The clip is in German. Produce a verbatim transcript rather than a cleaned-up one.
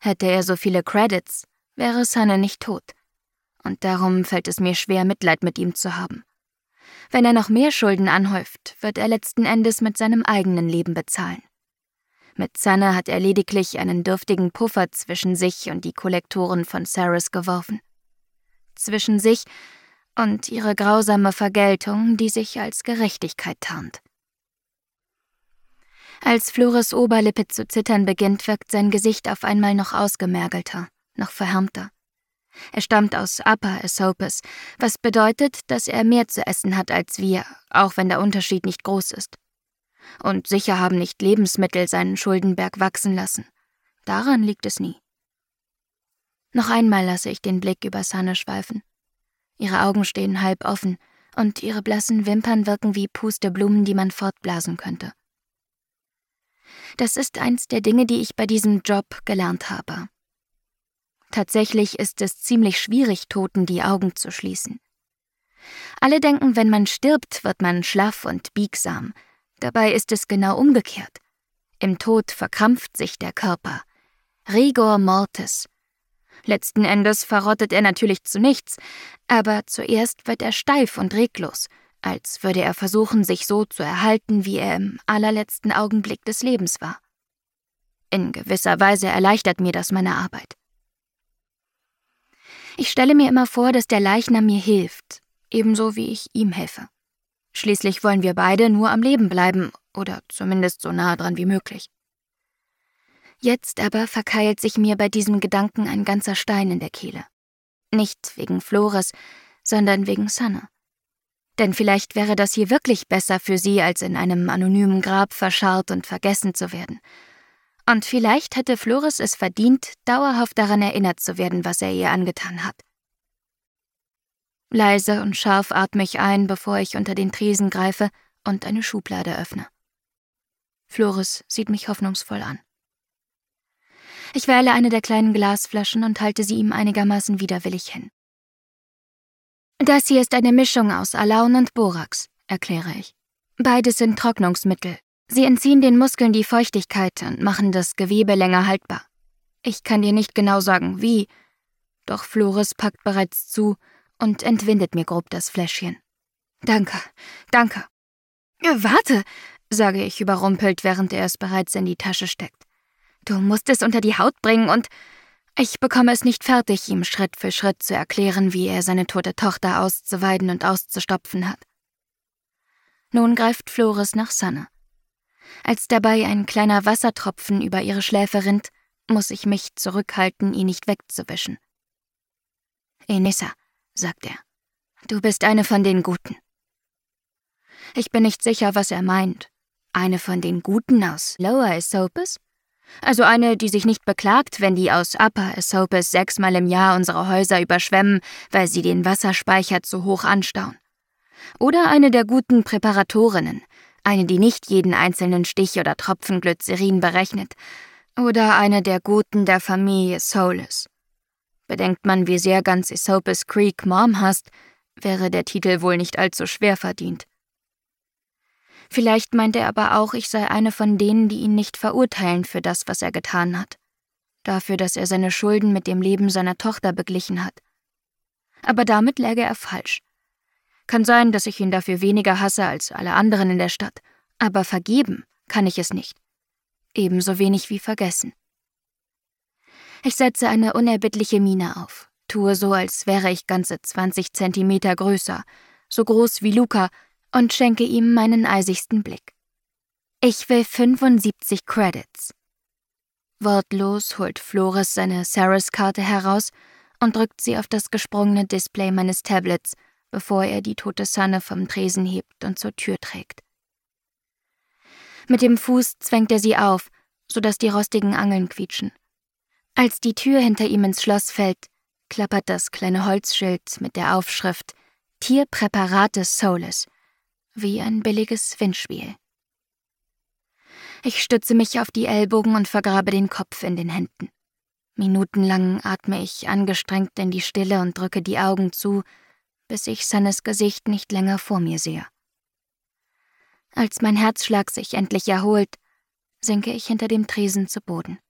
Hätte er so viele Credits, wäre Sana nicht tot. Und darum fällt es mir schwer, Mitleid mit ihm zu haben. Wenn er noch mehr Schulden anhäuft, wird er letzten Endes mit seinem eigenen Leben bezahlen. Mit Sana hat er lediglich einen dürftigen Puffer zwischen sich und die Kollektoren von Ceres geworfen. Zwischen sich und ihre grausame Vergeltung, die sich als Gerechtigkeit tarnt. Als Flores Oberlippe zu zittern beginnt, wirkt sein Gesicht auf einmal noch ausgemergelter, noch verhärmter. Er stammt aus Upper Esopus, was bedeutet, dass er mehr zu essen hat als wir, auch wenn der Unterschied nicht groß ist. Und sicher haben nicht Lebensmittel seinen Schuldenberg wachsen lassen. Daran liegt es nie. Noch einmal lasse ich den Blick über Sana schweifen. Ihre Augen stehen halb offen und ihre blassen Wimpern wirken wie Pusteblumen, die man fortblasen könnte. Das ist eins der Dinge, die ich bei diesem Job gelernt habe. Tatsächlich ist es ziemlich schwierig, Toten die Augen zu schließen. Alle denken, wenn man stirbt, wird man schlaff und biegsam. Dabei ist es genau umgekehrt. Im Tod verkrampft sich der Körper. Rigor mortis. Letzten Endes verrottet er natürlich zu nichts, aber zuerst wird er steif und reglos, als würde er versuchen, sich so zu erhalten, wie er im allerletzten Augenblick des Lebens war. In gewisser Weise erleichtert mir das meine Arbeit. Ich stelle mir immer vor, dass der Leichnam mir hilft, ebenso wie ich ihm helfe. Schließlich wollen wir beide nur am Leben bleiben, oder zumindest so nah dran wie möglich. Jetzt aber verkeilt sich mir bei diesem Gedanken ein ganzer Stein in der Kehle. Nicht wegen Flores, sondern wegen Sana. Denn vielleicht wäre das hier wirklich besser für sie, als in einem anonymen Grab verscharrt und vergessen zu werden. Und vielleicht hätte Flores es verdient, dauerhaft daran erinnert zu werden, was er ihr angetan hat. Leise und scharf atme ich ein, bevor ich unter den Tresen greife und eine Schublade öffne. Flores sieht mich hoffnungsvoll an. Ich wähle eine der kleinen Glasflaschen und halte sie ihm einigermaßen widerwillig hin. Das hier ist eine Mischung aus Alaun und Borax, erkläre ich. Beides sind Trocknungsmittel. Sie entziehen den Muskeln die Feuchtigkeit und machen das Gewebe länger haltbar. Ich kann dir nicht genau sagen, wie, doch Flores packt bereits zu und entwindet mir grob das Fläschchen. Danke, danke. Warte, sage ich überrumpelt, während er es bereits in die Tasche steckt. Du musst es unter die Haut bringen und ich bekomme es nicht fertig, ihm Schritt für Schritt zu erklären, wie er seine tote Tochter auszuweiden und auszustopfen hat. Nun greift Flores nach Sana. Als dabei ein kleiner Wassertropfen über ihre Schläfe rinnt, muss ich mich zurückhalten, ihn nicht wegzuwischen. Enissa, sagt er, du bist eine von den Guten. Ich bin nicht sicher, was er meint. Eine von den Guten aus Lower Esopus? Also eine, die sich nicht beklagt, wenn die aus Upper Esopus sechsmal im Jahr unsere Häuser überschwemmen, weil sie den Wasserspeicher zu hoch anstauen. Oder eine der guten Präparatorinnen, eine, die nicht jeden einzelnen Stich oder Tropfen Glycerin berechnet. Oder eine der Guten der Familie Solus. Bedenkt man, wie sehr ganz Esopus Creek Mom hasst, wäre der Titel wohl nicht allzu schwer verdient. Vielleicht meint er aber auch, ich sei eine von denen, die ihn nicht verurteilen für das, was er getan hat. Dafür, dass er seine Schulden mit dem Leben seiner Tochter beglichen hat. Aber damit läge er falsch. Kann sein, dass ich ihn dafür weniger hasse als alle anderen in der Stadt, aber vergeben kann ich es nicht. Ebenso wenig wie vergessen. Ich setze eine unerbittliche Miene auf, tue so, als wäre ich ganze zwanzig Zentimeter größer, so groß wie Luca, und schenke ihm meinen eisigsten Blick. Ich will fünfundsiebzig Credits. Wortlos holt Flores seine Ceres-Karte heraus und drückt sie auf das gesprungene Display meines Tablets, bevor er die tote Sana vom Tresen hebt und zur Tür trägt. Mit dem Fuß zwängt er sie auf, sodass die rostigen Angeln quietschen. Als die Tür hinter ihm ins Schloss fällt, klappert das kleine Holzschild mit der Aufschrift Tierpräparate Solus wie ein billiges Windspiel. Ich stütze mich auf die Ellbogen und vergrabe den Kopf in den Händen. Minutenlang atme ich angestrengt in die Stille und drücke die Augen zu, bis ich Sanas Gesicht nicht länger vor mir sehe. Als mein Herzschlag sich endlich erholt, sinke ich hinter dem Tresen zu Boden.